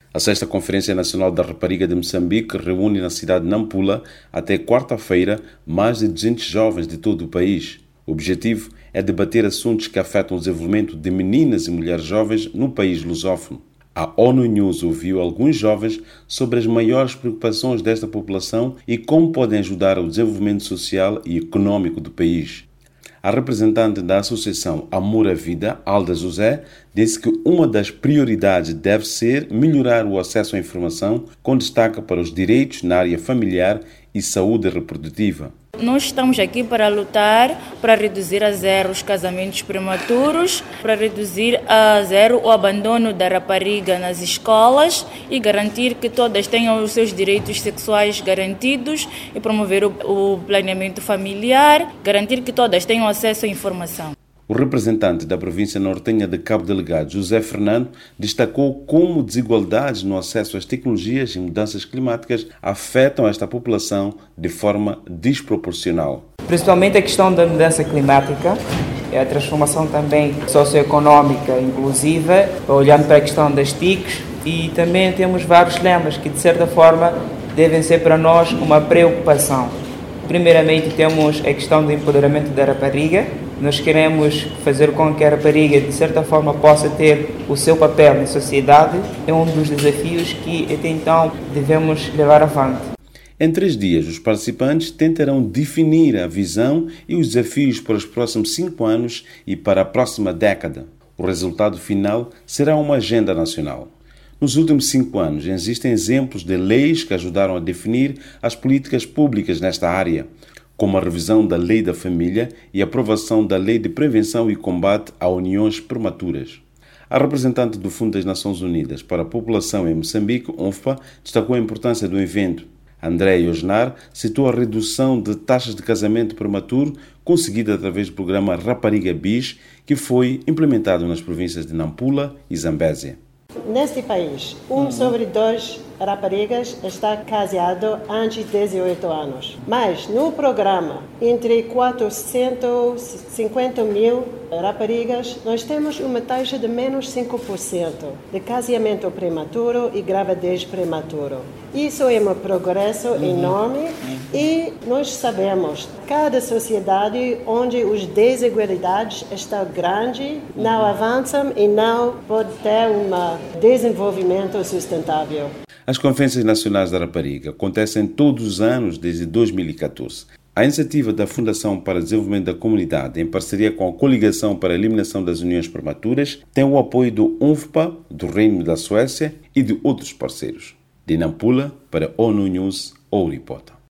A sexta Conferência Nacional da Rapariga de Moçambique reúne na cidade de Nampula até quarta-feira mais de 200 jovens de todo o país. O objetivo é debater assuntos que afetam o desenvolvimento de meninas e mulheres jovens no país lusófono. A ONU News ouviu alguns jovens sobre as maiores preocupações desta população e como podem ajudar ao desenvolvimento social e econômico do país. A representante da Associação Amor à Vida, Alda José, disse que uma das prioridades deve ser melhorar o acesso à informação, com destaque para os direitos na área familiar e saúde reprodutiva. Nós estamos aqui para lutar para reduzir a zero os casamentos prematuros, para reduzir a zero o abandono da rapariga nas escolas e garantir que todas tenham os seus direitos sexuais garantidos e promover o planeamento familiar, garantir que todas tenham acesso à informação. O representante da província nortenha de Cabo Delgado, José Fernando, destacou como desigualdades no acesso às tecnologias e mudanças climáticas afetam esta população de forma desproporcional. Principalmente a questão da mudança climática, a transformação também socioeconômica inclusiva, olhando para a questão das TICs, e também temos vários lemas que, de certa forma, devem ser para nós uma preocupação. Primeiramente, temos a questão do empoderamento da rapariga. Nós queremos fazer com que a rapariga, de certa forma, possa ter o seu papel na sociedade. É um dos desafios que, até então, devemos levar avante. Em 3 dias, os participantes tentarão definir a visão e os desafios para os próximos 5 anos e para a próxima década. O resultado final será uma agenda nacional. Nos últimos 5 anos, existem exemplos de leis que ajudaram a definir as políticas públicas nesta área, como a revisão da Lei da Família e a aprovação da Lei de Prevenção e Combate a Uniões Prematuras. A representante do Fundo das Nações Unidas para a População em Moçambique, UNFPA, destacou a importância do evento. André Osnar citou a redução de taxas de casamento prematuro conseguida através do programa Rapariga Bis, que foi implementado nas províncias de Nampula e Zambésia. Neste país, 1 sobre 2 raparigas está casado antes de 18 anos. Mas no programa, entre 450 mil raparigas, nós temos uma taxa de menos 5% de casamento prematuro e gravidez prematuro. Isso é um progresso enorme e nós sabemos que cada sociedade onde as desigualdades estão grandes não avançam e não pode ter um desenvolvimento sustentável. As Conferências Nacionais da Rapariga acontecem todos os anos desde 2014. A iniciativa da Fundação para o Desenvolvimento da Comunidade, em parceria com a Coligação para a Eliminação das Uniões Prematuras, tem o apoio do UNFPA, do Reino da Suécia e de outros parceiros. De Nampula, para ONU News, Ouripota.